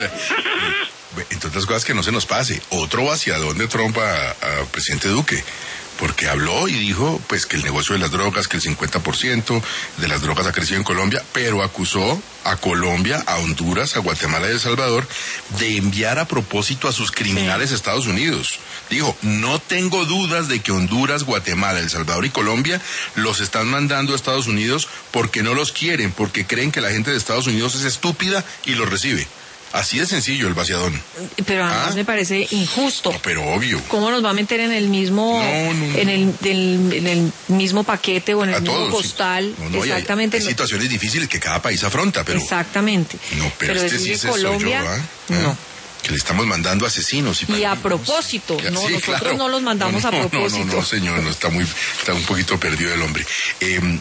Entre otras cosas, que no se nos pase. Otro vaciadón de Trump a presidente Duque. Porque habló y dijo pues que el negocio de las drogas, que el 50% de las drogas ha crecido en Colombia, pero acusó a Colombia, a Honduras, a Guatemala y a El Salvador de enviar a propósito a sus criminales a Estados Unidos. Dijo, no tengo dudas de que Honduras, Guatemala, El Salvador y Colombia los están mandando a Estados Unidos porque no los quieren, porque creen que la gente de Estados Unidos es estúpida y los recibe. Así de sencillo el vaciadón. Pero además me parece injusto. No, pero obvio. ¿Cómo nos va a meter en el mismo en el mismo paquete o en el mismo todos, costal? Sí. Exactamente. Hay situaciones difíciles que cada país afronta, pero... Exactamente. No, pero este sí es Colombia, no. Que le estamos mandando asesinos. Y a propósito, nosotros no los mandamos a propósito. No, señor, está un poquito perdido el hombre.